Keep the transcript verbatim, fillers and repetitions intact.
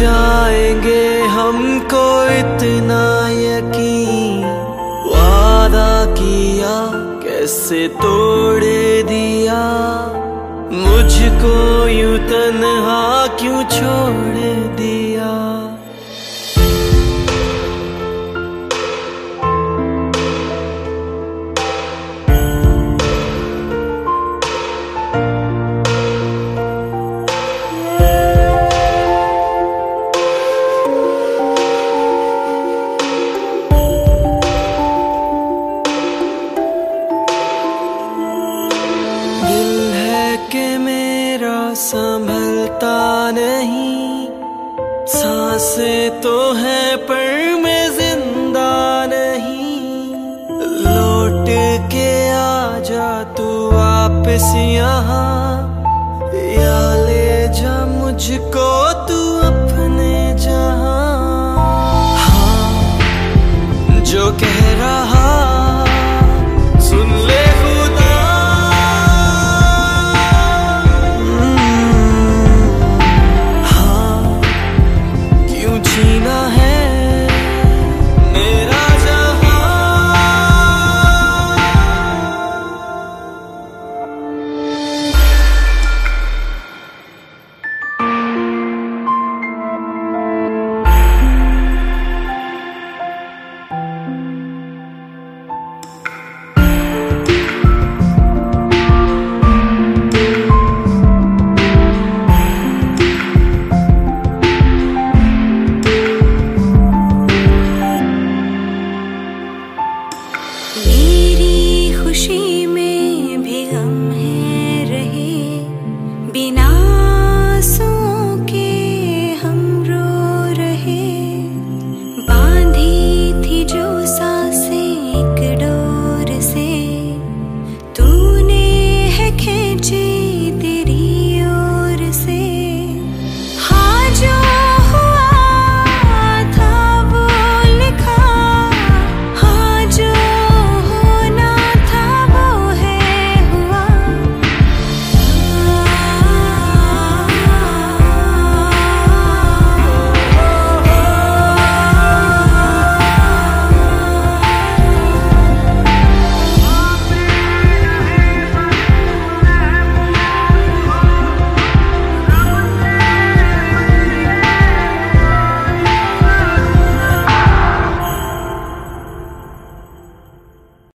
जाएंगे हमको इतना यकीन, वादा किया कैसे तोड़ दिया, मुझको यूं तन्हा क्यों छोड़ दिया। कि मेरा संभलता नहीं, सांसें तो है पर मैं जिंदा नहीं। लौट के आ जा तू वापस यहाँ, या ले जा मुझको तू अपने जहाँ। हाँ, जो कह रहा